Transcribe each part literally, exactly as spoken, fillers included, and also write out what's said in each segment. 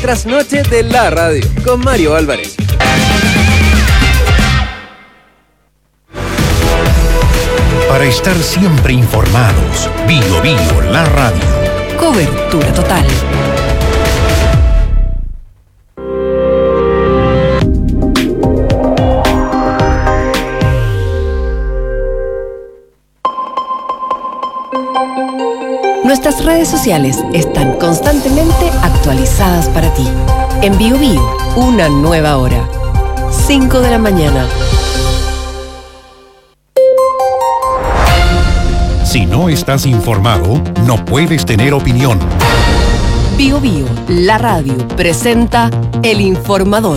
trasnoche de la radio con Mario Álvarez. Para estar siempre informados, Bio Bio, la radio. Cobertura total. Nuestras redes sociales están constantemente actualizadas para ti. En Bio Bio, una nueva hora. cinco de la mañana. Si no estás informado, no puedes tener opinión. Bio Bio, la radio, presenta El Informador.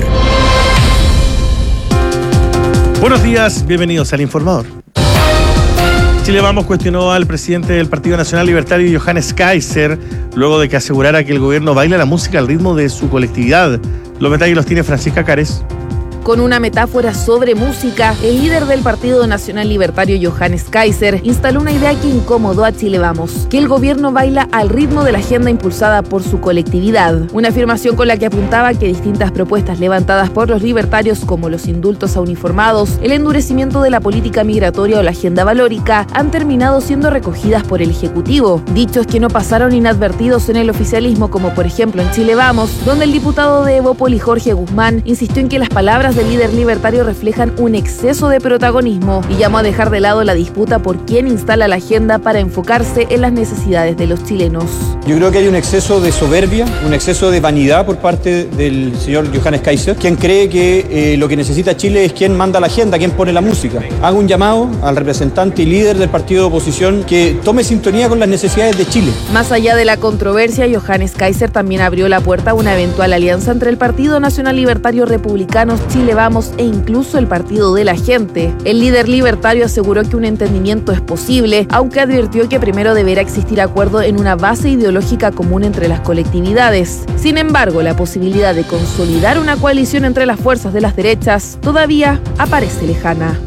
Buenos días, bienvenidos al Informador. Chile Vamos cuestionó al presidente del Partido Nacional Libertario, Johannes Kaiser, luego de que asegurara que el gobierno baila la música al ritmo de su colectividad. Los detalles los tiene Francisca Cares. Con una metáfora sobre música, el líder del Partido Nacional Libertario, Johannes Kaiser, instaló una idea que incomodó a Chile Vamos, que el gobierno baila al ritmo de la agenda impulsada por su colectividad. Una afirmación con la que apuntaba que distintas propuestas levantadas por los libertarios, como los indultos a uniformados, el endurecimiento de la política migratoria o la agenda valórica, han terminado siendo recogidas por el Ejecutivo. Dichos que no pasaron inadvertidos en el oficialismo, como por ejemplo en Chile Vamos, donde el diputado de Evópoli, Jorge Guzmán, insistió en que las palabras del líder libertario reflejan un exceso de protagonismo y llamó a dejar de lado la disputa por quién instala la agenda para enfocarse en las necesidades de los chilenos. Yo creo que hay un exceso de soberbia, un exceso de vanidad por parte del señor Johannes Kaiser, quien cree que eh, lo que necesita Chile es quien manda la agenda, quien pone la música. Hago un llamado al representante y líder del partido de oposición que tome sintonía con las necesidades de Chile. Más allá de la controversia, Johannes Kaiser también abrió la puerta a una eventual alianza entre el Partido Nacional Libertario Republicanos, Chile Vamos e incluso el Partido de la Gente. El líder libertario aseguró que un entendimiento es posible, aunque advirtió que primero deberá existir acuerdo en una base ideológica común entre las colectividades. Sin embargo, la posibilidad de consolidar una coalición entre las fuerzas de las derechas todavía aparece lejana.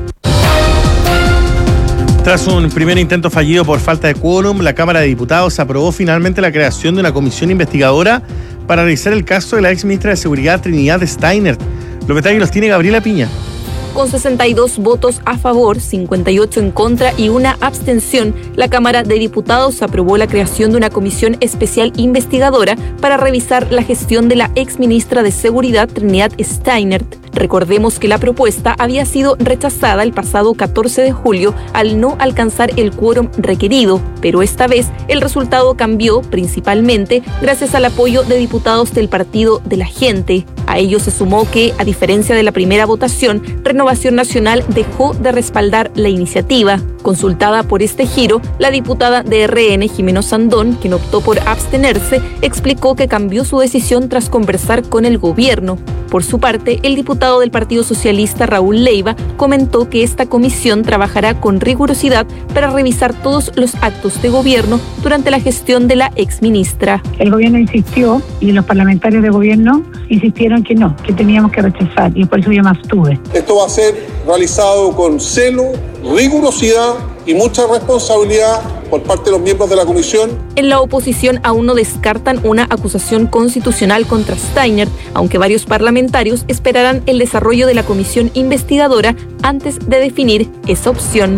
Tras un primer intento fallido por falta de quórum, la Cámara de Diputados aprobó finalmente la creación de una comisión investigadora para revisar el caso de la ex ministra de Seguridad Trinidad Steiner. Los detalles los tiene Gabriela Piña. Con sesenta y dos votos a favor, cincuenta y ocho en contra y una abstención, la Cámara de Diputados aprobó la creación de una comisión especial investigadora para revisar la gestión de la exministra de Seguridad Trinidad Steiner. Recordemos que la propuesta había sido rechazada el pasado catorce de julio al no alcanzar el quórum requerido, pero esta vez el resultado cambió principalmente gracias al apoyo de diputados del Partido de la Gente. A ello se sumó que, a diferencia de la primera votación, Renovación Nacional dejó de respaldar la iniciativa. Consultada por este giro, la diputada de R N, Jimeno Sandón, quien optó por abstenerse, explicó que cambió su decisión tras conversar con el gobierno. Por su parte, el diputado del Partido Socialista, Raúl Leiva, comentó que esta comisión trabajará con rigurosidad para revisar todos los actos de gobierno durante la gestión de la exministra. El gobierno insistió y los parlamentarios de gobierno insistieron que no, que teníamos que rechazar, y por eso yo me abstuve. Esto va a ser realizado con celo, rigurosidad y mucha responsabilidad por parte de los miembros de la comisión. En la oposición aún no descartan una acusación constitucional contra Steiner, aunque varios parlamentarios esperarán el desarrollo de la comisión investigadora antes de definir esa opción.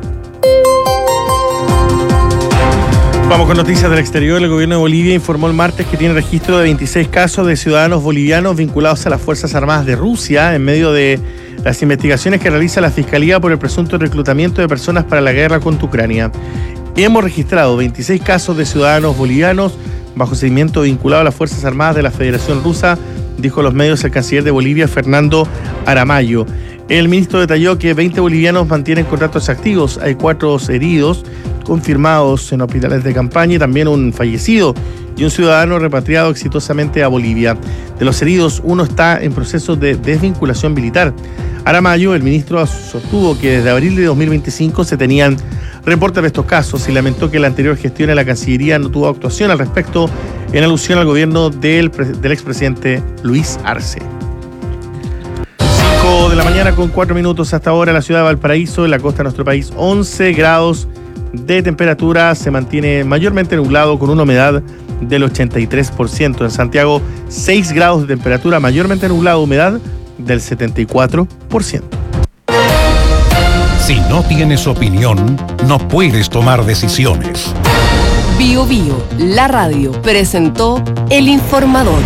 Vamos con noticias del exterior. El gobierno de Bolivia informó el martes que tiene registro de veintiséis casos de ciudadanos bolivianos vinculados a las Fuerzas Armadas de Rusia en medio de las investigaciones que realiza la Fiscalía por el presunto reclutamiento de personas para la guerra contra Ucrania. Hemos registrado veintiséis casos de ciudadanos bolivianos bajo seguimiento vinculado a las Fuerzas Armadas de la Federación Rusa, dijo a los medios el canciller de Bolivia, Fernando Aramayo. El ministro detalló que veinte bolivianos mantienen contratos activos, hay cuatro heridos confirmados en hospitales de campaña y también un fallecido y un ciudadano repatriado exitosamente a Bolivia. De los heridos, uno está en proceso de desvinculación militar. Aramayo, el ministro, sostuvo que desde abril de dos mil veinticinco se tenían reportes de estos casos y lamentó que la anterior gestión en la Cancillería no tuvo actuación al respecto en alusión al gobierno del, del expresidente Luis Arce. cinco de la mañana con cuatro minutos hasta ahora, la ciudad de Valparaíso, en la costa de nuestro país, once grados de temperatura, se mantiene mayormente nublado con una humedad del ochenta y tres por ciento. En Santiago, seis grados de temperatura, mayormente nublado, humedad del setenta y cuatro por ciento. Si no tienes opinión, no puedes tomar decisiones. Bio Bio, la radio, presentó El Informador.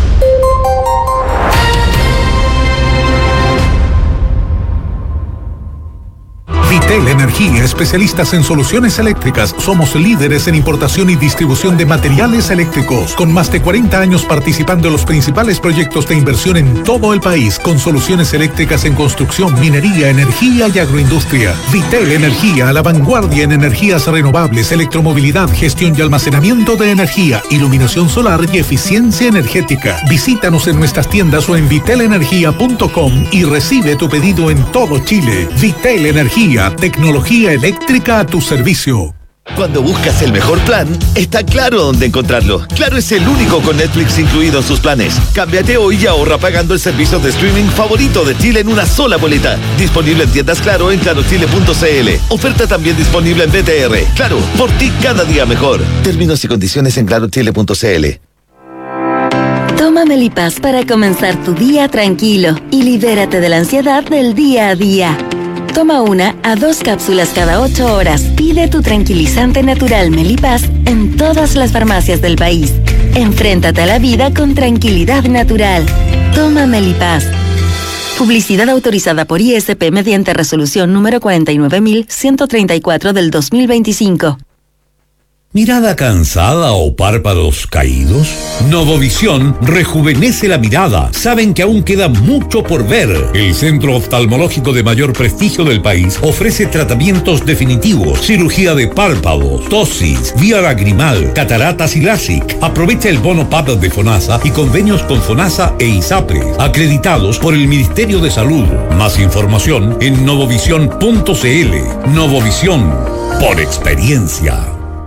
Vitel Energía, especialistas en soluciones eléctricas. Somos líderes en importación y distribución de materiales eléctricos, con más de cuarenta años participando en los principales proyectos de inversión en todo el país, con soluciones eléctricas en construcción, minería, energía y agroindustria. Vitel Energía, a la vanguardia en energías renovables, electromovilidad, gestión y almacenamiento de energía, iluminación solar y eficiencia energética. Visítanos en nuestras tiendas o en vitel energía punto com y recibe tu pedido en todo Chile. Vitel Energía, tecnología eléctrica a tu servicio. Cuando buscas el mejor plan, está Claro dónde encontrarlo. Claro es el único con Netflix incluido en sus planes. Cámbiate hoy y ahorra pagando el servicio de streaming favorito de Chile en una sola boleta. Disponible en tiendas Claro en claro chile punto c l. Oferta también disponible en B T R. Claro, por ti cada día mejor. Términos y condiciones en claro chile punto c l. Toma Melipaz para comenzar tu día tranquilo y libérate de la ansiedad del día a día. Toma una a dos cápsulas cada ocho horas. Pide tu tranquilizante natural Melipaz en todas las farmacias del país. Enfréntate a la vida con tranquilidad natural. Toma Melipaz. Publicidad autorizada por I S P mediante resolución número cuarenta y nueve mil ciento treinta y cuatro del dos mil veinticinco. ¿Mirada cansada o párpados caídos? Novovisión rejuvenece la mirada. Saben que aún queda mucho por ver. El centro oftalmológico de mayor prestigio del país ofrece tratamientos definitivos, cirugía de párpados, tosis, vía lagrimal, cataratas y LASIK. Aprovecha el bono P A D de FONASA y convenios con FONASA e ISAPRE, acreditados por el Ministerio de Salud. Más información en novovisión punto c l. Novovisión, por experiencia.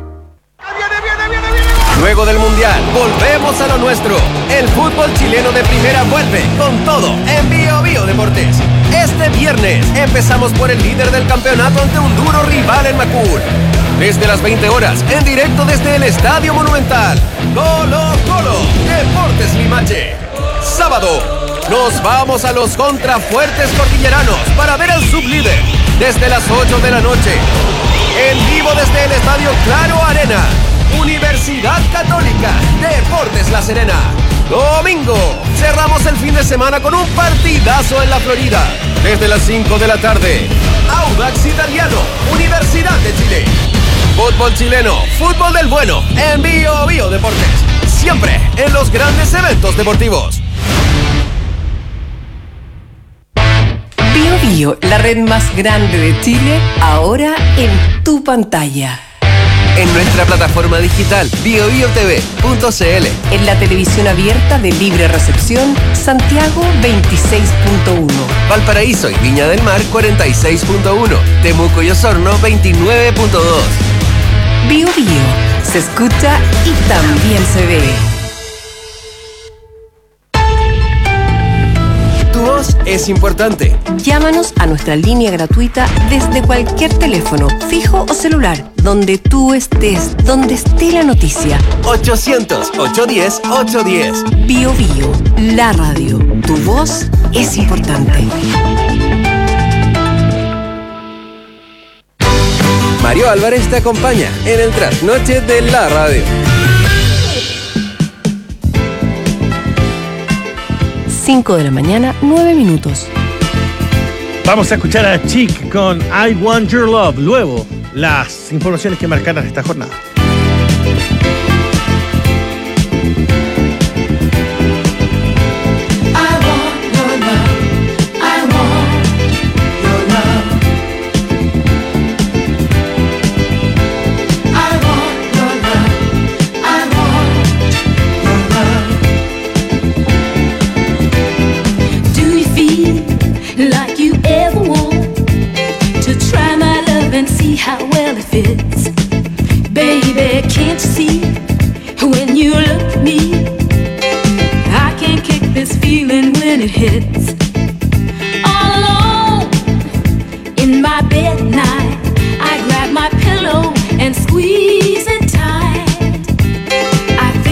Luego del Mundial, volvemos a lo nuestro. El fútbol chileno de primera vuelve con todo en Bio Bio Deportes. Este viernes empezamos por el líder del campeonato ante un duro rival en Macul. Desde las veinte horas, en directo desde el Estadio Monumental. Colo Colo, Deportes Limache. Sábado, nos vamos a los contrafuertes cordilleranos para ver al sublíder desde las ocho de la noche. En vivo desde el Estadio Claro Arena. Universidad Católica, Deportes La Serena. Domingo, cerramos el fin de semana con un partidazo en la Florida. Desde las cinco de la tarde, Audax Italiano, Universidad de Chile. Fútbol chileno, fútbol del bueno, en Bio Bio Deportes. Siempre en los grandes eventos deportivos. Bio Bio, la red más grande de Chile, ahora en tu pantalla. En nuestra plataforma digital bio bio t v punto c l. En la televisión abierta de libre recepción, Santiago veintiséis punto uno. Valparaíso y Viña del Mar cuarenta y seis punto uno. Temuco y Osorno veintinueve punto dos. Bio Bio, se escucha y también se ve. Tu voz es importante. Llámanos a nuestra línea gratuita desde cualquier teléfono, fijo o celular, donde tú estés, donde esté la noticia. ochocientos, ochocientos diez, ochocientos diez. Bio Bio, la radio. Tu voz es importante. Mario Álvarez te acompaña en el trasnoche de la radio. cinco de la mañana, nueve minutos. Vamos a escuchar a Chic con I Want Your Love. Luego, las informaciones que marcaron esta jornada. How well it fits, baby, can't you see, when you look at me, I can't kick this feeling when it hits. All alone, in my bed at night, I grab my pillow and squeeze it tight. I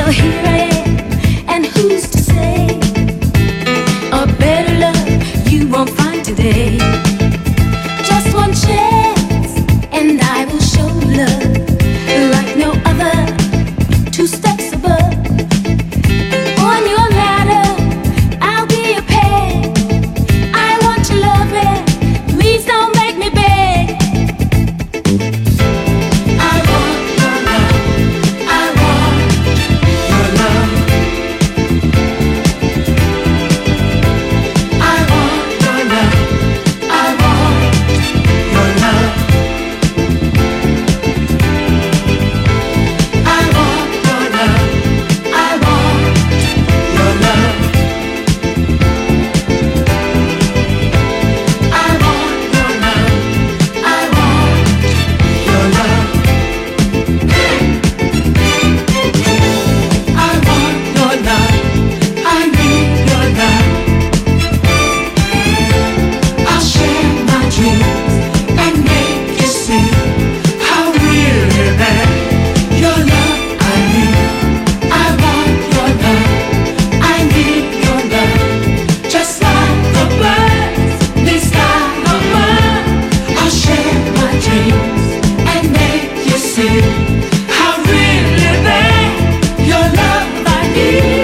Well, here I am, and who's to say a better love you won't find today? Just one chance, and I will show love like no other. Two steps above. On your ladder, I'll be your peg. I want your loving. Please don't make me beg. I want your love. I want your love. I want your love. I want your love. I want your love. I want your love. I want your love. I want your love. I want your love. I need your love. I'll share my dreams and make you see how really bad your love I need. I want your love. I need your love. Just like the birds, they sky above. I'll share my dreams and make you see how really bad your love I need.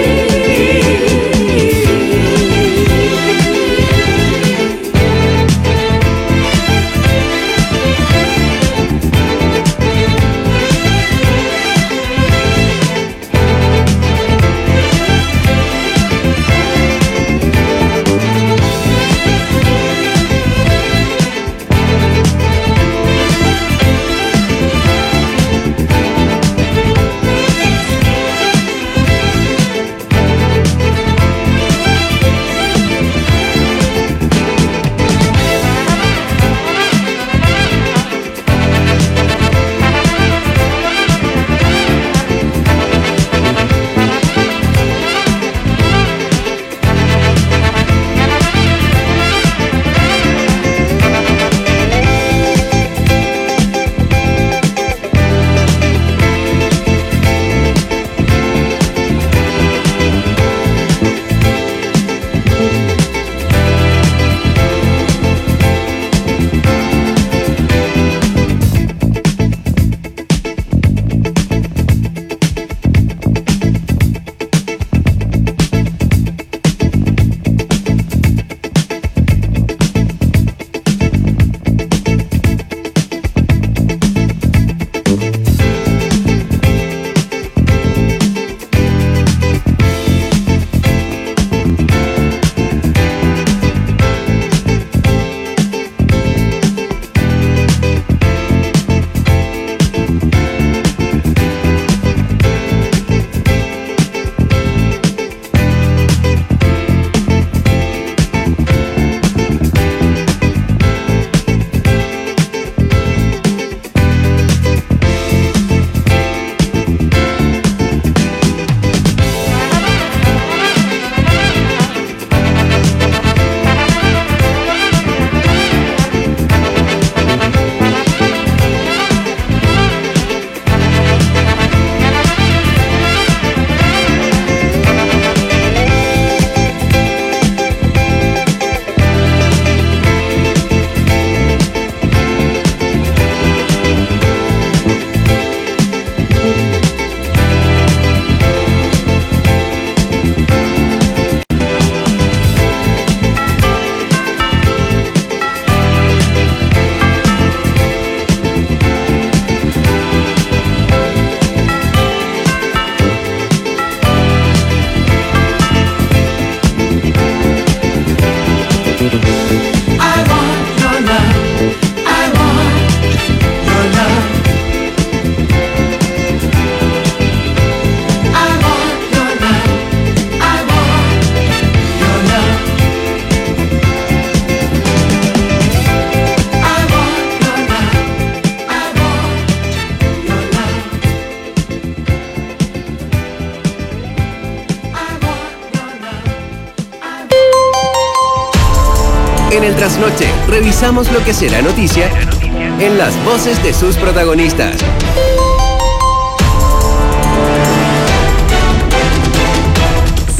En el trasnoche, revisamos lo que será noticia en las voces de sus protagonistas.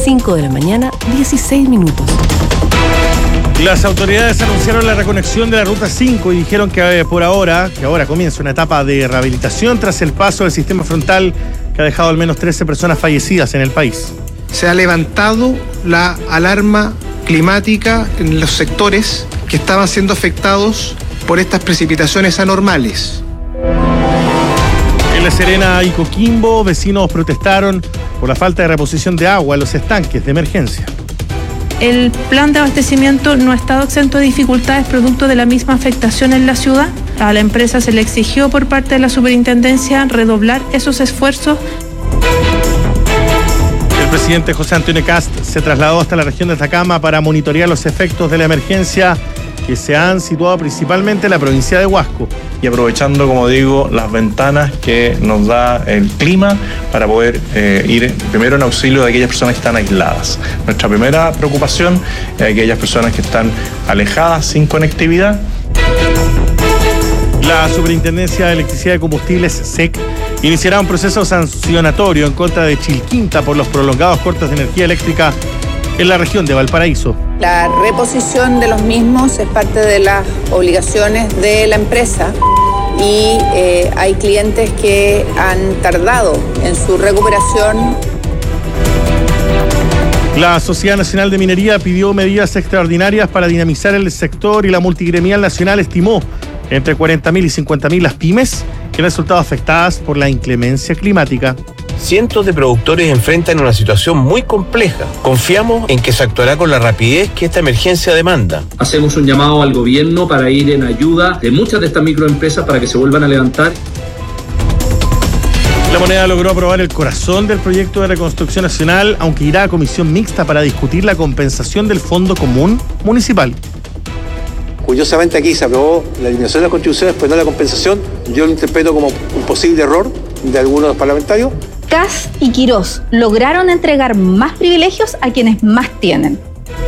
cinco de la mañana, dieciséis minutos. Las autoridades anunciaron la reconexión de la Ruta cinco y dijeron que eh, por ahora, que ahora comienza una etapa de rehabilitación tras el paso del sistema frontal que ha dejado al menos trece personas fallecidas en el país. Se ha levantado la alarma climática en los sectores que estaban siendo afectados por estas precipitaciones anormales. En La Serena y Coquimbo, vecinos protestaron por la falta de reposición de agua en los estanques de emergencia. El plan de abastecimiento no ha estado exento de dificultades producto de la misma afectación en la ciudad. A la empresa se le exigió por parte de la superintendencia redoblar esos esfuerzos. El presidente José Antonio Kast se trasladó hasta la región de Atacama para monitorear los efectos de la emergencia que se han situado principalmente en la provincia de Huasco. Y aprovechando, como digo, las ventanas que nos da el clima para poder eh, ir primero en auxilio de aquellas personas que están aisladas. Nuestra primera preocupación es aquellas personas que están alejadas, sin conectividad. La Superintendencia de Electricidad y Combustibles, S E C, iniciará un proceso sancionatorio en contra de Chilquinta por los prolongados cortes de energía eléctrica en la región de Valparaíso. La reposición de los mismos es parte de las obligaciones de la empresa y eh, hay clientes que han tardado en su recuperación. La Sociedad Nacional de Minería pidió medidas extraordinarias para dinamizar el sector y la multigremial nacional estimó entre cuarenta mil y cincuenta mil las pymes que han resultado afectadas por la inclemencia climática. Cientos de productores enfrentan una situación muy compleja. Confiamos en que se actuará con la rapidez que esta emergencia demanda. Hacemos un llamado al gobierno para ir en ayuda de muchas de estas microempresas para que se vuelvan a levantar. La Moneda logró aprobar el corazón del proyecto de reconstrucción nacional, aunque irá a comisión mixta para discutir la compensación del Fondo Común Municipal. Curiosamente aquí se aprobó la eliminación de las contribuciones, pero no la compensación. Yo lo interpreto como un posible error de algunos de los parlamentarios. Kast y Quirós lograron entregar más privilegios a quienes más tienen.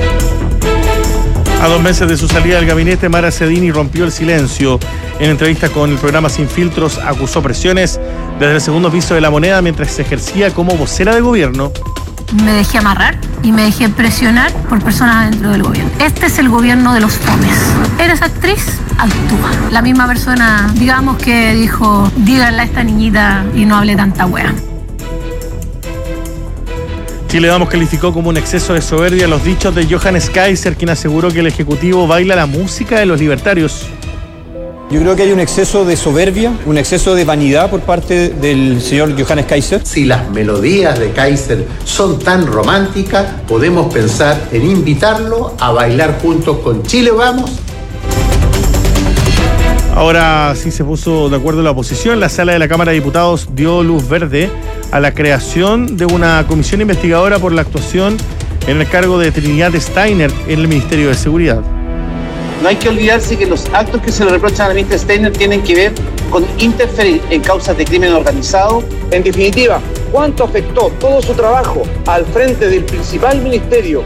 A dos meses de su salida del gabinete, Mara Cedini rompió el silencio. En entrevista con el programa Sin Filtros, acusó presiones desde el segundo piso de La Moneda mientras se ejercía como vocera de gobierno. Me dejé amarrar y me dejé presionar por personas dentro del gobierno. Este es el gobierno de los fomes. ¿Eres actriz? Actúa. La misma persona, digamos que dijo, díganle a esta niñita y no hable tanta wea. Chile Vamos calificó como un exceso de soberbia los dichos de Johannes Kaiser, quien aseguró que el Ejecutivo baila la música de los libertarios. Yo creo que hay un exceso de soberbia, un exceso de vanidad por parte del señor Johannes Kaiser. Si las melodías de Kaiser son tan románticas, podemos pensar en invitarlo a bailar juntos con Chile Vamos. Ahora sí se puso de acuerdo la oposición. La sala de la Cámara de Diputados dio luz verde a la creación de una comisión investigadora por la actuación en el cargo de Trinidad Steiner en el Ministerio de Seguridad. No hay que olvidarse que los actos que se le reprochan a la ministra Steiner tienen que ver con interferir en causas de crimen organizado. En definitiva, ¿cuánto afectó todo su trabajo al frente del principal ministerio?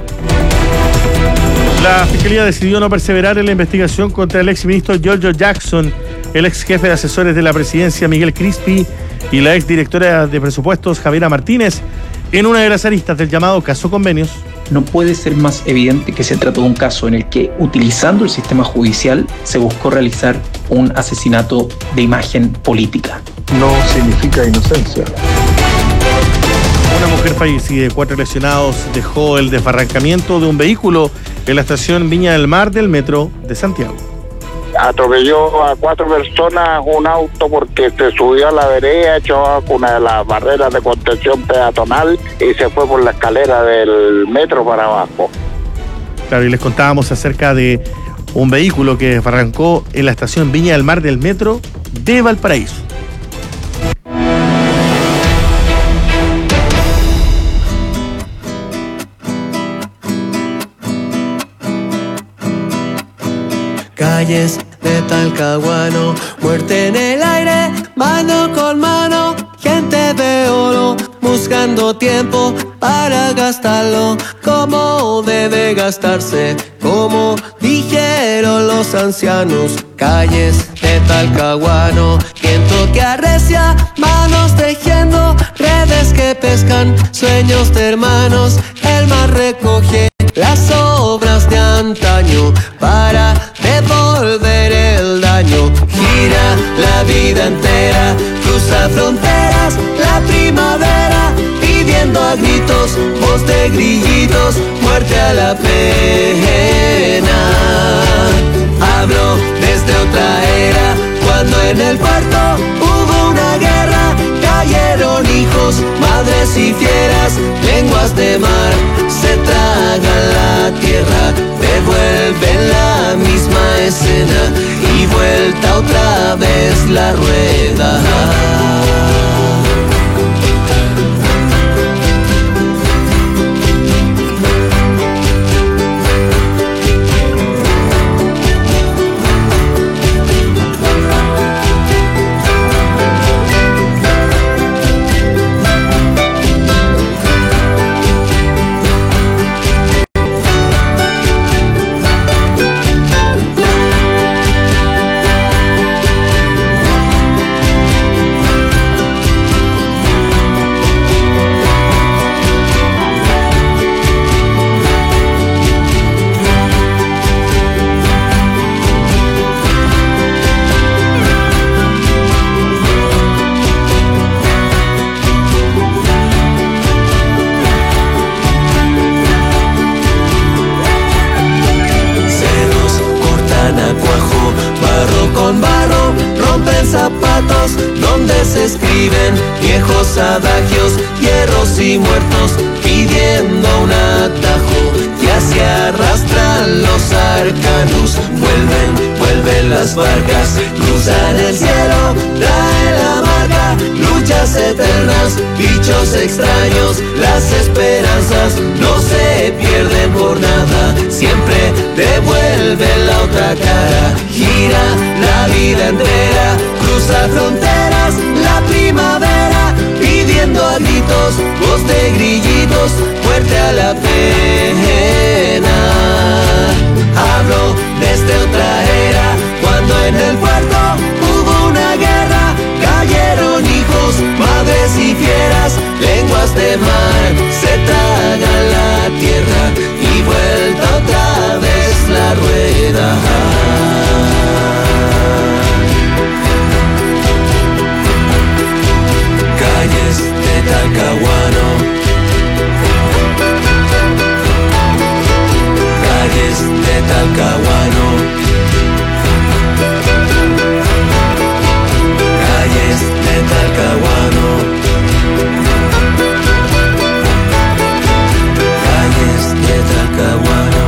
La Fiscalía decidió no perseverar en la investigación contra el exministro Giorgio Jackson, el ex jefe de asesores de la presidencia Miguel Crispi y la ex directora de presupuestos Javiera Martínez en una de las aristas del llamado caso Convenios. No puede ser más evidente que se trató de un caso en el que, utilizando el sistema judicial, se buscó realizar un asesinato de imagen política. No significa inocencia. Una mujer fallecida y cuatro lesionados dejó el desbarrancamiento de un vehículo en la estación Viña del Mar del metro de Santiago. Atropelló a cuatro personas un auto porque se subió a la vereda, echó una de las barreras de contención peatonal y se fue por la escalera del metro para abajo. Claro, y les contábamos acerca de un vehículo que desbarrancó en la estación Viña del Mar del metro de Valparaíso. Calles de Talcahuano, muerte en el aire, mano con mano, gente de oro, buscando tiempo para gastarlo, como debe gastarse, como dijeron los ancianos. Calles de Talcahuano, viento que arrecia, manos tejiendo redes que pescan sueños de hermanos. El mar recoge las obras de antaño para devolver el daño. Gira la vida entera, cruza fronteras, la primavera, pidiendo a gritos, voz de grillitos, muerte a la pena. Hablo desde otra era, cuando en el puerto hubo una guerra, cayeron hijos, madres y fieras, lenguas de mar, se tragan la tierra, devuelven la misma escena y vuelta otra vez la rueda. Zapatos donde se escriben viejos adagios, hierros y muertos pidiendo un atajo. Ya se arrastran los arcanos, vuelven, vuelven las barcas, cruzan el cielo, trae la marca, luchas eternas, bichos extraños, las esperanzas no se pierden por nada, siempre devuelven la otra cara. Gira la vida entera, cruza fronteras, la primavera, pidiendo a gritos, voz de grillitos, muerte a la pena. Hablo desde otra era, cuando en el puerto hubo una guerra, cayeron hijos, madres y fieras, lenguas de mar, se tragan la tierra y vuelta otra vez la rueda. Calles de Talcahuano, calles de Talcahuano, calles de Talcahuano, calles de Talcahuano.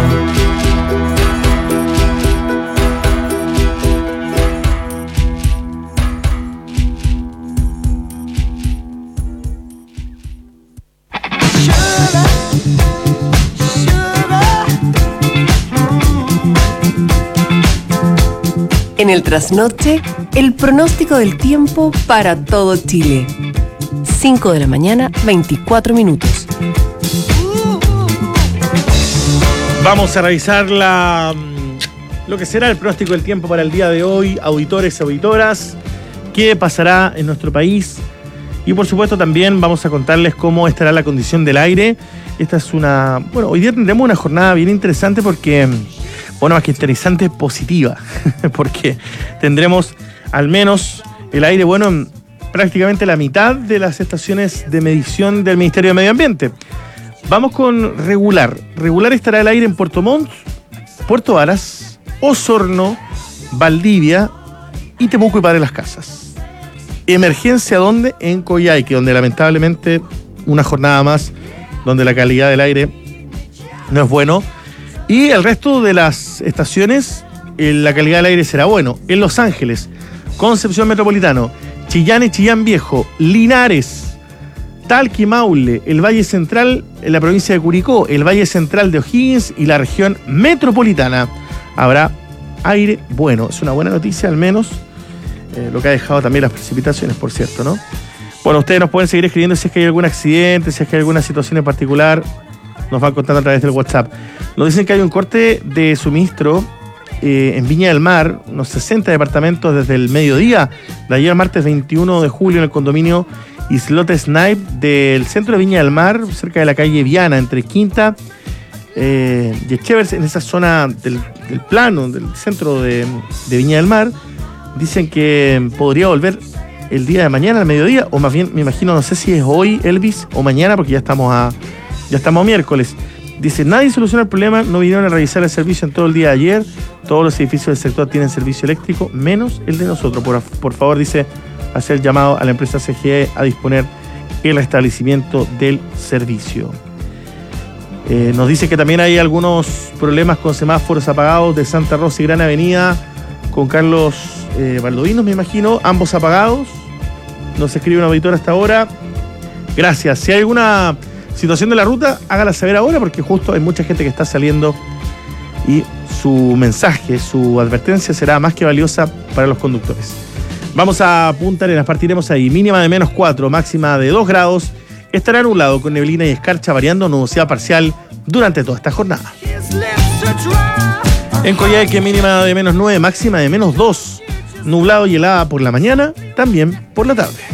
En el trasnoche, el pronóstico del tiempo para todo Chile. cinco de la mañana, veinticuatro minutos. Vamos a revisar la, lo que será el pronóstico del tiempo para el día de hoy, auditores y auditoras, qué pasará en nuestro país y por supuesto también vamos a contarles cómo estará la condición del aire. Esta es una, bueno, hoy día tendremos una jornada bien interesante porque, bueno, más que interesante, positiva, porque tendremos al menos el aire bueno en prácticamente la mitad de las estaciones de medición del Ministerio de Medio Ambiente. Vamos con regular. Regular estará el aire en Puerto Montt, Puerto Varas, Osorno, Valdivia y Temuco y Padre Las Casas. Emergencia, ¿dónde? En Coyhaique, donde lamentablemente una jornada más donde la calidad del aire no es bueno. Y el resto de las estaciones, la calidad del aire será bueno. En Los Ángeles, Concepción Metropolitano, Chillán y Chillán Viejo, Linares, Talca y Maule, el Valle Central en la provincia de Curicó, el Valle Central de O'Higgins y la región metropolitana. Habrá aire bueno. Es una buena noticia, al menos, eh, lo que ha dejado también las precipitaciones, por cierto, ¿no? Bueno, ustedes nos pueden seguir escribiendo si es que hay algún accidente, si es que hay alguna situación en particular. Nos van contando a través del WhatsApp. Nos dicen que hay un corte de suministro eh, en Viña del Mar, unos sesenta departamentos desde el mediodía de ayer martes veintiuno de julio en el condominio islote Snipe del centro de Viña del Mar, cerca de la calle Viana, entre Quinta eh, y Echevers, en esa zona del, del plano, del centro de, de Viña del Mar. Dicen que podría volver el día de mañana, al mediodía, o más bien, me imagino, no sé si es hoy, Elvis, o mañana, porque ya estamos a, ya estamos a miércoles. Dice, nadie soluciona el problema, no vinieron a revisar el servicio en todo el día de ayer, todos los edificios del sector tienen servicio eléctrico, menos el de nosotros. Por, por favor, dice, hacer llamado a la empresa C G E a disponer el restablecimiento del servicio. Eh, nos dice que también hay algunos problemas con semáforos apagados de Santa Rosa y Gran Avenida, con Carlos eh, Valdovinos, me imagino, ambos apagados. Nos escribe un auditor hasta ahora. Gracias. Si hay alguna situación de la ruta, hágala saber ahora, porque justo hay mucha gente que está saliendo y su mensaje, su advertencia será más que valiosa para los conductores. Vamos a Punta Arenas, partiremos ahí. Mínima de menos cuatro, máxima de dos grados. Estará nublado con neblina y escarcha, variando nubosidad parcial durante toda esta jornada. En Coyhaique, mínima de menos nueve, máxima de menos dos. Nublado y helada por la mañana, también por la tarde.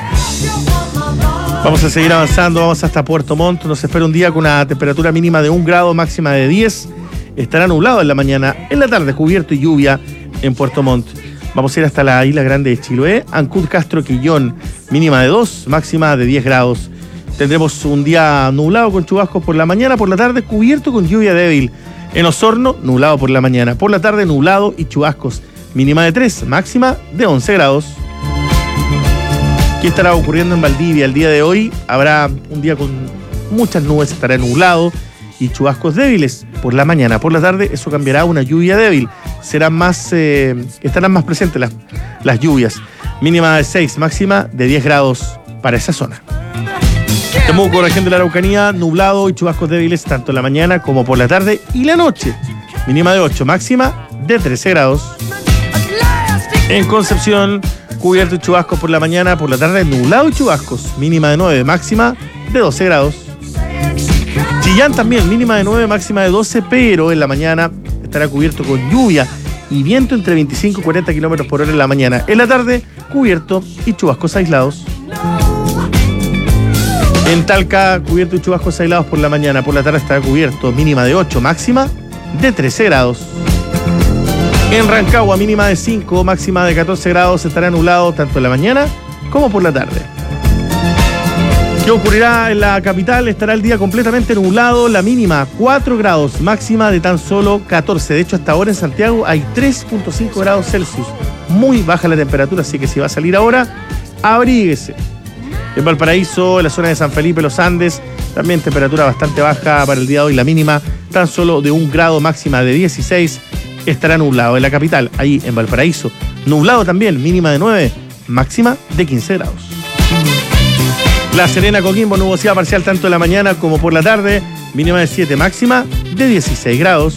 Vamos a seguir avanzando, vamos hasta Puerto Montt. Nos espera un día con una temperatura mínima de un grado, máxima de diez. Estará nublado en la mañana, en la tarde cubierto y lluvia en Puerto Montt. Vamos a ir hasta la Isla Grande de Chiloé, Ancud, Castro, Quillón, mínima de dos, máxima de diez grados. Tendremos un día nublado con chubascos por la mañana, por la tarde cubierto con lluvia débil. En Osorno, nublado por la mañana, por la tarde nublado y chubascos, mínima de tres, máxima de once grados. ¿Qué estará ocurriendo en Valdivia el día de hoy? Habrá un día con muchas nubes, estará nublado y chubascos débiles por la mañana. Por la tarde eso cambiará a una lluvia débil. Serán más, eh, estarán más presentes las, las lluvias. Mínima de seis, máxima de diez grados para esa zona. Temuco, región de la Araucanía, nublado y chubascos débiles tanto en la mañana como por la tarde y la noche. Mínima de ocho, máxima de trece grados. En Concepción, cubierto y chubascos por la mañana, por la tarde nublado y chubascos. Mínima de nueve, máxima de doce grados. Chillán también, mínima de nueve, máxima de doce, pero en la mañana estará cubierto con lluvia y viento entre veinticinco y cuarenta kilómetros por hora en la mañana. En la tarde, cubierto y chubascos aislados. En Talca, cubierto y chubascos aislados por la mañana, por la tarde estará cubierto, mínima de ocho, máxima de trece grados. En Rancagua, mínima de cinco, máxima de catorce grados, estará nublado tanto en la mañana como por la tarde. ¿Qué ocurrirá en la capital? Estará el día completamente nublado, la mínima cuatro grados, máxima de tan solo catorce. De hecho, hasta ahora en Santiago hay tres punto cinco grados Celsius. Muy baja la temperatura, así que si va a salir ahora, abríguese. En Valparaíso, en la zona de San Felipe, los Andes, también temperatura bastante baja para el día de hoy, la mínima tan solo de un grado, máxima de dieciséis. Estará nublado en la capital, ahí en Valparaíso. Nublado también, mínima de nueve, máxima de quince grados. La Serena, Coquimbo, nubosidad parcial tanto en la mañana como por la tarde, mínima de siete, máxima de dieciséis grados.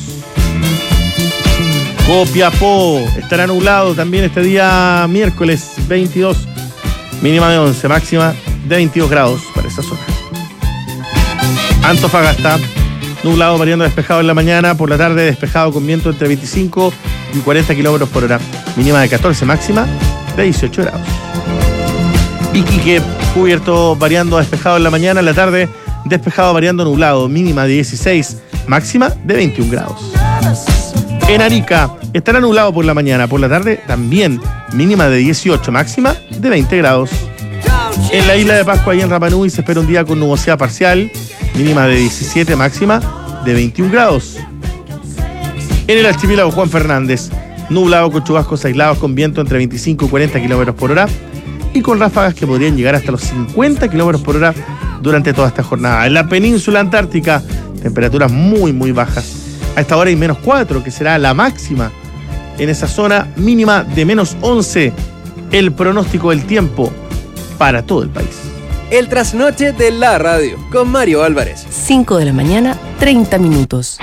Copiapó, estará nublado también este día miércoles veintidós, mínima de once, máxima de veintidós grados para esa zona. Antofagasta, nublado variando despejado en la mañana, por la tarde despejado con viento entre veinticinco y cuarenta kilómetros por hora, mínima de catorce, máxima de dieciocho grados. Iquique, cubierto variando despejado en la mañana, en la tarde despejado variando nublado, mínima de dieciséis, máxima de veintiún grados. En Arica, estará nublado por la mañana, por la tarde también, mínima de dieciocho, máxima de veinte grados. En la isla de Pascua y en Rapa Nui se espera un día con nubosidad parcial, mínima de diecisiete, máxima de veintiún grados. En el archipiélago Juan Fernández, nublado con chubascos aislados con viento entre veinticinco y cuarenta kilómetros por hora y con ráfagas que podrían llegar hasta los cincuenta kilómetros por hora durante toda esta jornada. En la península antártica, temperaturas muy muy bajas. A esta hora hay menos cuatro, que será la máxima en esa zona, mínima de menos once. El pronóstico del tiempo para todo el país. El trasnoche de la radio con Mario Álvarez. cinco de la mañana, treinta minutos.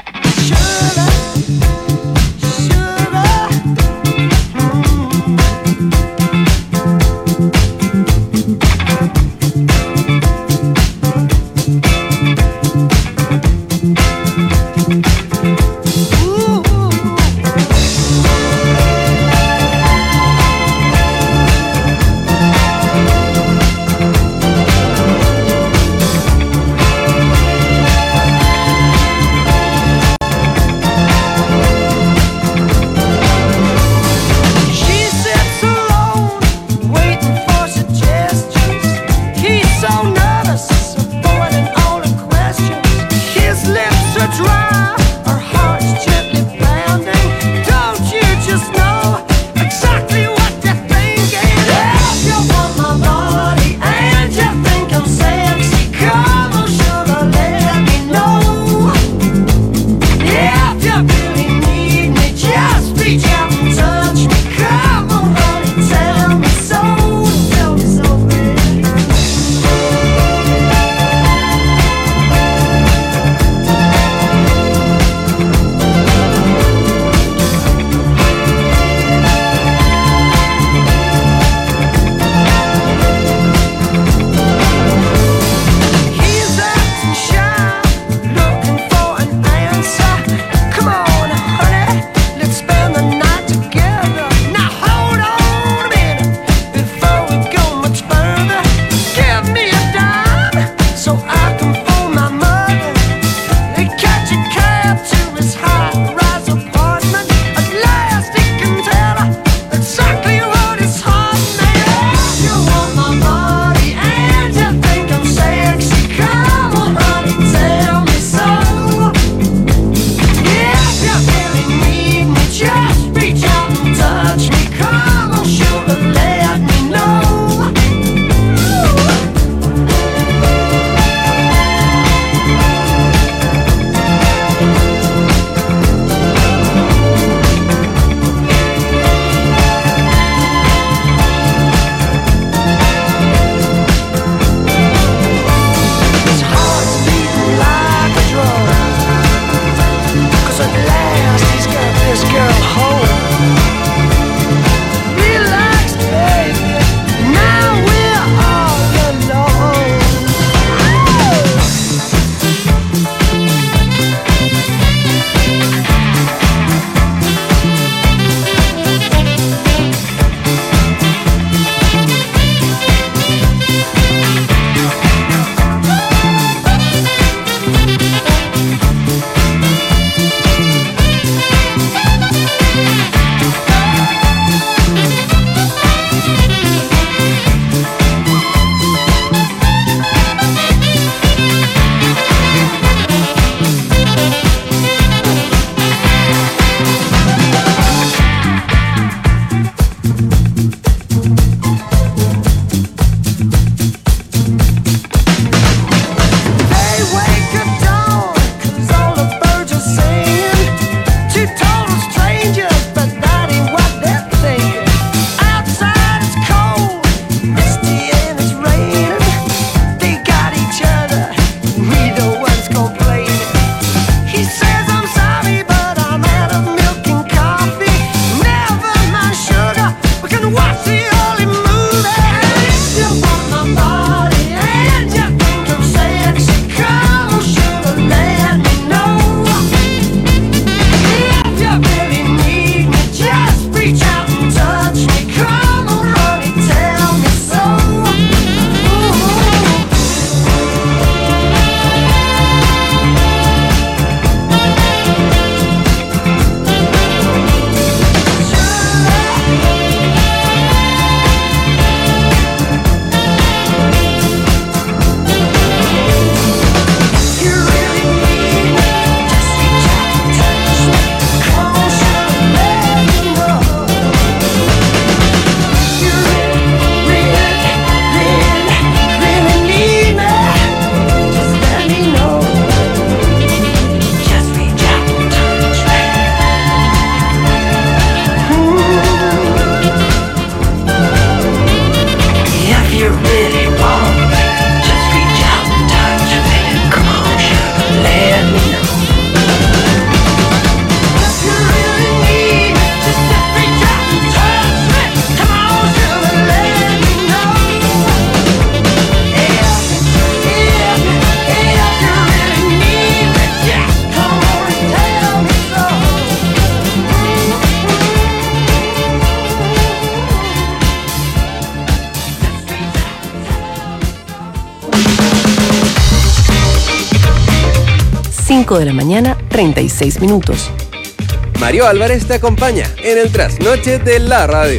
cinco de la mañana, treinta y seis minutos. Mario Álvarez te acompaña en el trasnoche de la radio.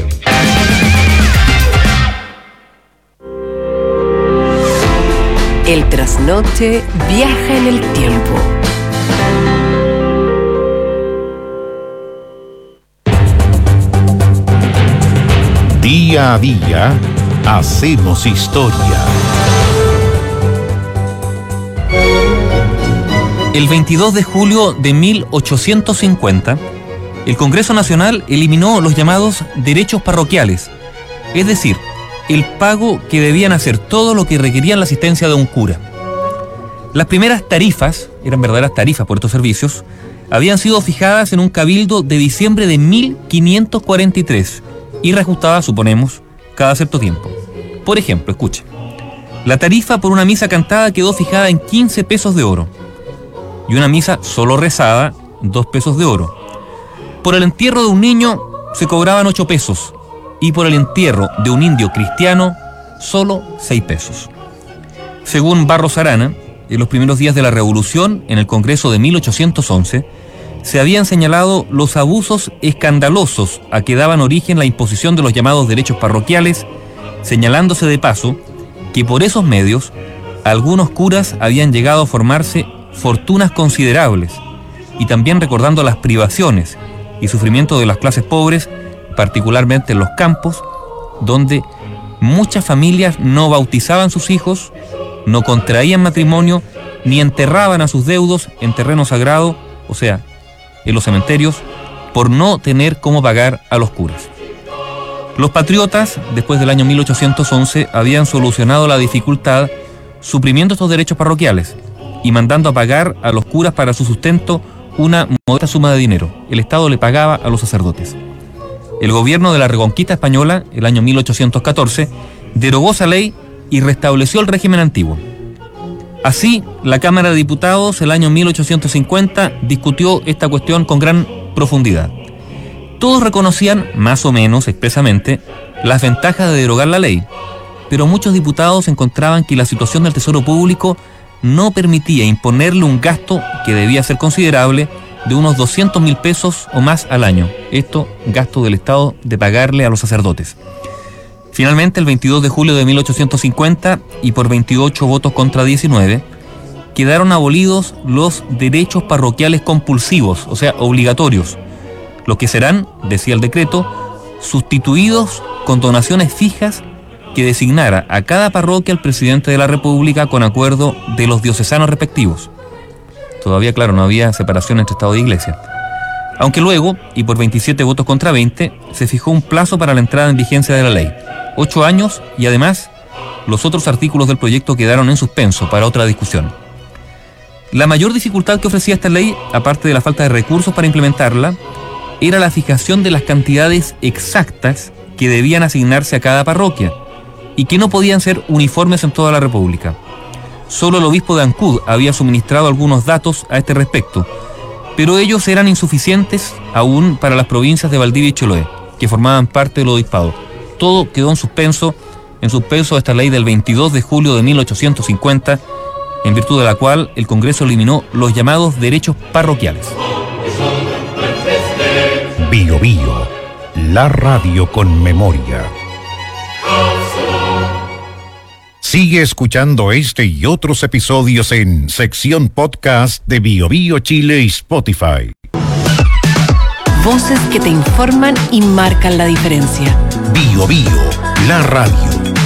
El trasnoche viaja en el tiempo. Día a día hacemos historia. El veintidós de julio de mil ochocientos cincuenta, el Congreso Nacional eliminó los llamados derechos parroquiales, es decir, el pago que debían hacer todo lo que requerían la asistencia de un cura. Las primeras tarifas, eran verdaderas tarifas por estos servicios, habían sido fijadas en un cabildo de diciembre de mil quinientos cuarenta y tres y reajustadas, suponemos, cada cierto tiempo. Por ejemplo, escuche, la tarifa por una misa cantada quedó fijada en quince pesos de oro y una misa solo rezada, dos pesos de oro. Por el entierro de un niño se cobraban ocho pesos y por el entierro de un indio cristiano solo seis pesos. Según Barros Arana, en los primeros días de la Revolución, en el Congreso de mil ochocientos once, se habían señalado los abusos escandalosos a que daban origen la imposición de los llamados derechos parroquiales, señalándose de paso que por esos medios algunos curas habían llegado a formarse fortunas considerables, y también recordando las privaciones y sufrimiento de las clases pobres, particularmente en los campos, donde muchas familias no bautizaban sus hijos, no contraían matrimonio, ni enterraban a sus deudos en terreno sagrado, o sea, en los cementerios, por no tener cómo pagar a los curas. Los patriotas, después del año mil ochocientos once, habían solucionado la dificultad suprimiendo estos derechos parroquiales y mandando a pagar a los curas para su sustento una modesta suma de dinero. El Estado le pagaba a los sacerdotes. El gobierno de la Reconquista Española, el año mil ochocientos catorce, derogó esa ley y restableció el régimen antiguo. Así, la Cámara de Diputados, el año mil ochocientos cincuenta, discutió esta cuestión con gran profundidad. Todos reconocían, más o menos expresamente, las ventajas de derogar la ley, pero muchos diputados encontraban que la situación del Tesoro Público no permitía imponerle un gasto que debía ser considerable de unos doscientos mil pesos o más al año. Esto, gasto del Estado de pagarle a los sacerdotes. Finalmente, el veintidós de julio de mil ochocientos cincuenta, y por veintiocho votos contra diecinueve, quedaron abolidos los derechos parroquiales compulsivos, o sea, obligatorios, los que serán, decía el decreto, sustituidos con donaciones fijas que designara a cada parroquia el presidente de la República con acuerdo de los diocesanos respectivos. Todavía, claro, no había separación entre Estado e Iglesia. Aunque luego, y por veintisiete votos contra veinte, se fijó un plazo para la entrada en vigencia de la ley, ocho años, y además los otros artículos del proyecto quedaron en suspenso para otra discusión. La mayor dificultad que ofrecía esta ley, aparte de la falta de recursos para implementarla, era la fijación de las cantidades exactas que debían asignarse a cada parroquia y que no podían ser uniformes en toda la República. Solo el obispo de Ancud había suministrado algunos datos a este respecto, pero ellos eran insuficientes aún para las provincias de Valdivia y Chiloé, que formaban parte del obispado. Todo quedó en suspenso, en suspenso esta ley del veintidós de julio de mil ochocientos cincuenta, en virtud de la cual el Congreso eliminó los llamados derechos parroquiales. Bio Bio, la radio con memoria. Sigue escuchando este y otros episodios en sección podcast de Bio Bio Chile y Spotify. Voces que te informan y marcan la diferencia. Bio Bio, la radio.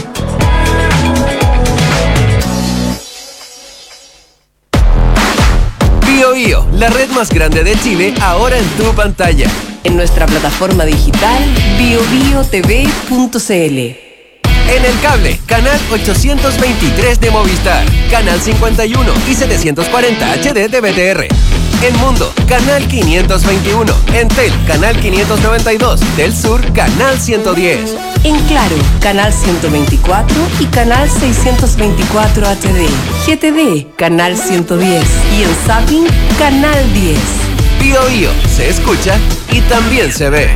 Bio Bio, la red más grande de Chile, ahora en tu pantalla. En nuestra plataforma digital bio bio t v punto c l. En el cable, canal ochocientos veintitrés de Movistar, canal cincuenta y uno y setecientos cuarenta H D de B T R. En Mundo, canal quinientos veintiuno. En Tel, canal quinientos noventa y dos. Del Sur, canal ciento diez. En Claro, canal ciento veinticuatro y canal seiscientos veinticuatro H D. G T V, canal ciento diez. Y en Zapping, canal diez. Bio Bio, se escucha y también se ve.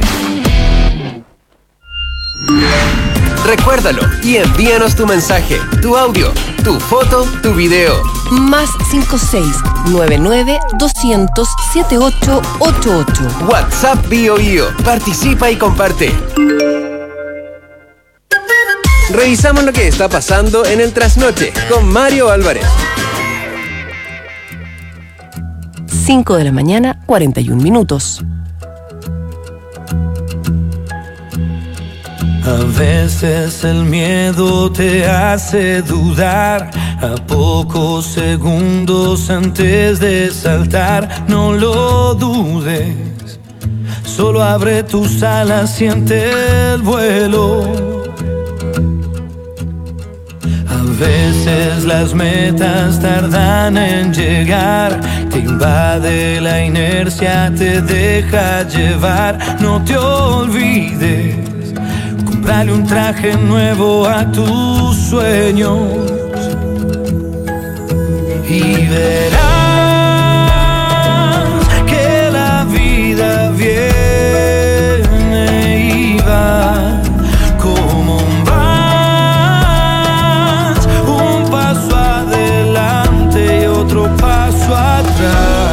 Recuérdalo y envíanos tu mensaje, tu audio, tu foto, tu video Más cinco seis nueve nueve dos cero cero siete ocho ocho ocho. WhatsApp Bio Bio. Participa y comparte. Revisamos lo que está pasando en el trasnoche con Mario Álvarez. cinco de la mañana, cuarenta y un minutos. A veces el miedo te hace dudar, a pocos segundos antes de saltar. No lo dudes, solo abre tus alas, siente el vuelo. A veces las metas tardan en llegar, te invade la inercia, te deja llevar. No te olvides, comprale un traje nuevo a tus sueños y verás que la vida viene y va como un vals, un paso adelante y otro paso atrás.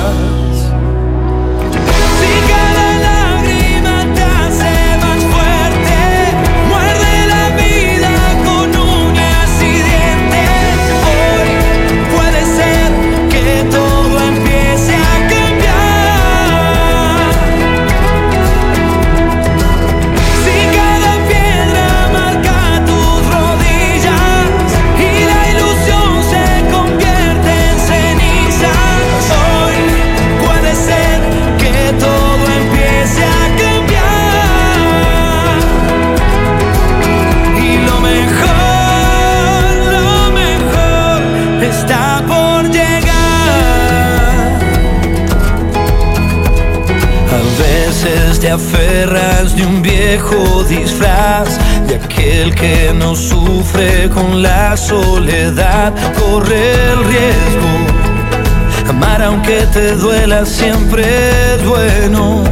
Te aferras de un viejo disfraz, de aquel que no sufre con la soledad. Corre el riesgo, amar aunque te duela siempre es bueno.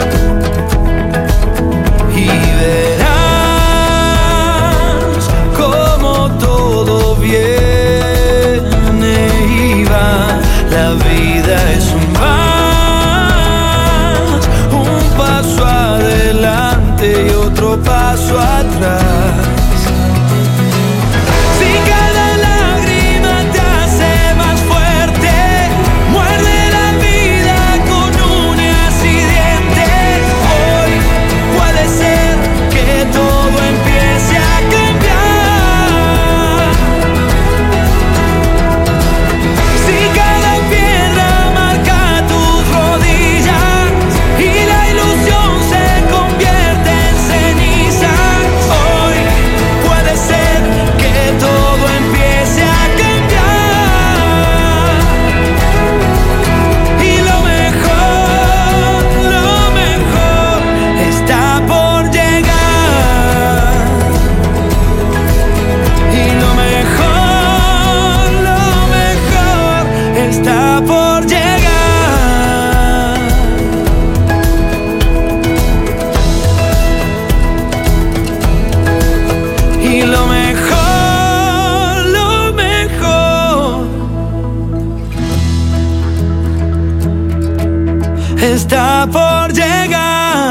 Y verás como todo viene y va. La vida es un paso adelante y otro paso atrás. Si cada lágrima te hace más fuerte, muerde la vida con uñas y dientes. Hoy puede ser que todo empiece a cambiar. Si cada piedra marca tus rodillas y la ilusión se convierte en ceniza, hoy puede ser que todo empiece a cambiar. Y lo mejor, lo mejor está por llegar. Y lo mejor, lo mejor está por llegar. Y lo mejor, lo mejor está por llegar.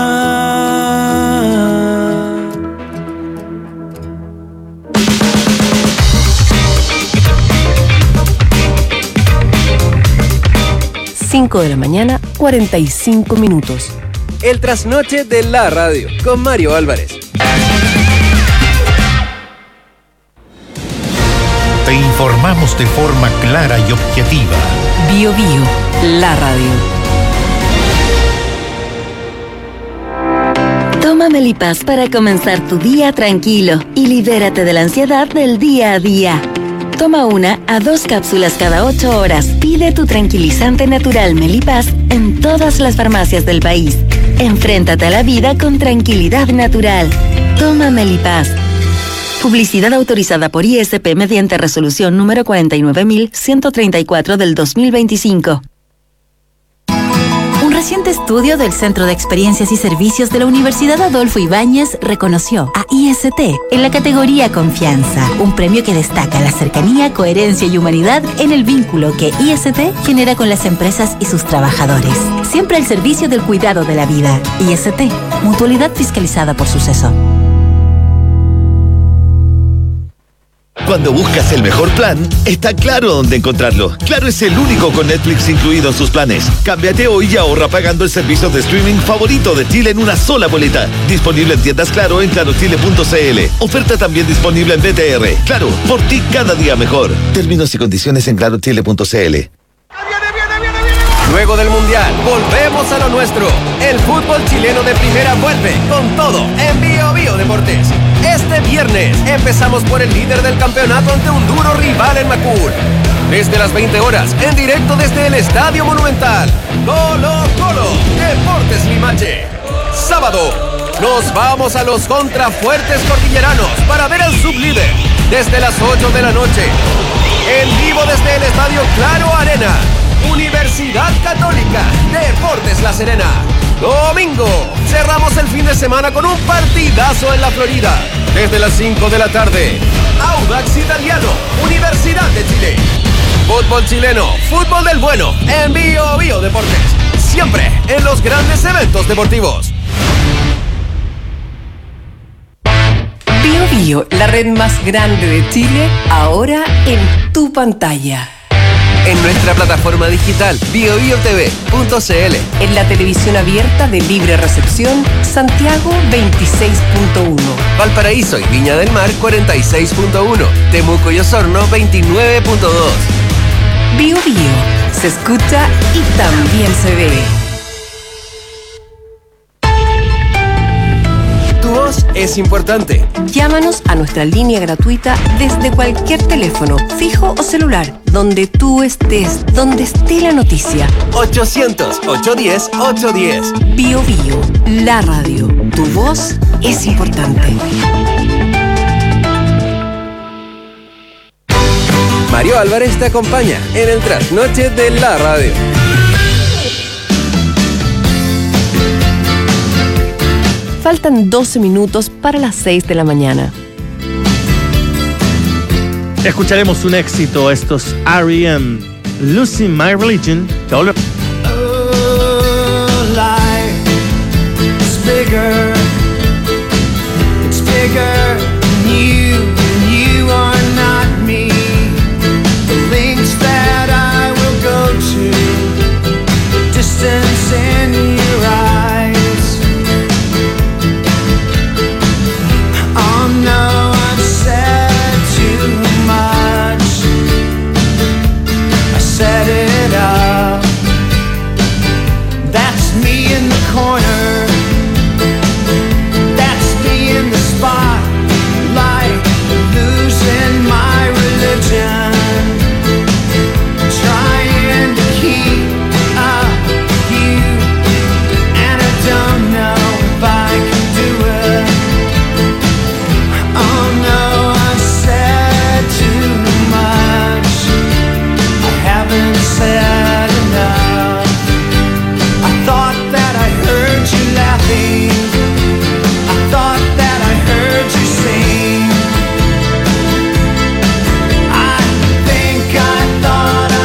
cinco de la mañana, cuarenta y cinco minutos. El trasnoche de la radio con Mario Álvarez. Te informamos de forma clara y objetiva. Bio Bio, la radio. Toma Melipaz para comenzar tu día tranquilo y libérate de la ansiedad del día a día. Toma una a dos cápsulas cada ocho horas. Pide tu tranquilizante natural Melipaz en todas las farmacias del país. Enfréntate a la vida con tranquilidad natural. Toma Melipaz. Publicidad autorizada por I S P mediante resolución número cuarenta y nueve mil ciento treinta y cuatro del dos mil veinticinco. reciente estudio del Centro de Experiencias y Servicios de la Universidad Adolfo Ibáñez reconoció a I S T en la categoría Confianza, un premio que destaca la cercanía, coherencia y humanidad en el vínculo que I S T genera con las empresas y sus trabajadores. Siempre al servicio del cuidado de la vida. I S T, mutualidad fiscalizada por Suceso. Cuando buscas el mejor plan, está Claro dónde encontrarlo. Claro es el único con Netflix incluido en sus planes. Cámbiate hoy y ahorra pagando el servicio de streaming favorito de Chile en una sola boleta. Disponible en tiendas Claro en claro chile punto c l. Oferta también disponible en B T R. Claro, por ti cada día mejor. Términos y condiciones en claro chile punto c l. Luego del Mundial, volvemos a lo nuestro. El fútbol chileno de primera vuelve con todo en Bio Bio Deportes. Este viernes empezamos por el líder del campeonato ante un duro rival en Macul. Desde las veinte horas, en directo desde el Estadio Monumental. Colo Colo, Deportes Limache. Sábado, nos vamos a los contrafuertes cordilleranos para ver al sublíder. Desde las ocho de la noche. En vivo desde el Estadio Claro Arena. Universidad Católica, Deportes La Serena. Domingo, cerramos el fin de semana con un partidazo en la Florida. Desde las cinco de la tarde, Audax Italiano, Universidad de Chile. Fútbol chileno, fútbol del bueno, en Bio Bio Deportes. Siempre en los grandes eventos deportivos. Bio Bio, la red más grande de Chile, ahora en tu pantalla. En nuestra plataforma digital bio bio t v punto c l. En la televisión abierta de libre recepción, Santiago veintiséis punto uno. Valparaíso y Viña del Mar cuarenta y seis punto uno. Temuco y Osorno veintinueve punto dos. Bio Bio, se escucha y también se ve. Tu voz es importante. Llámanos a nuestra línea gratuita desde cualquier teléfono, fijo o celular, donde tú estés, donde esté la noticia. ochocientos, ochocientos diez, ochocientos diez. Bio Bio, la radio. Tu voz es importante. Mario Álvarez te acompaña en el trasnoche de la radio. Faltan doce minutos para las seis de la mañana. Escucharemos un éxito, estos R E M, Losing My Religion. Que volve- Oh, life is bigger. It's bigger than you.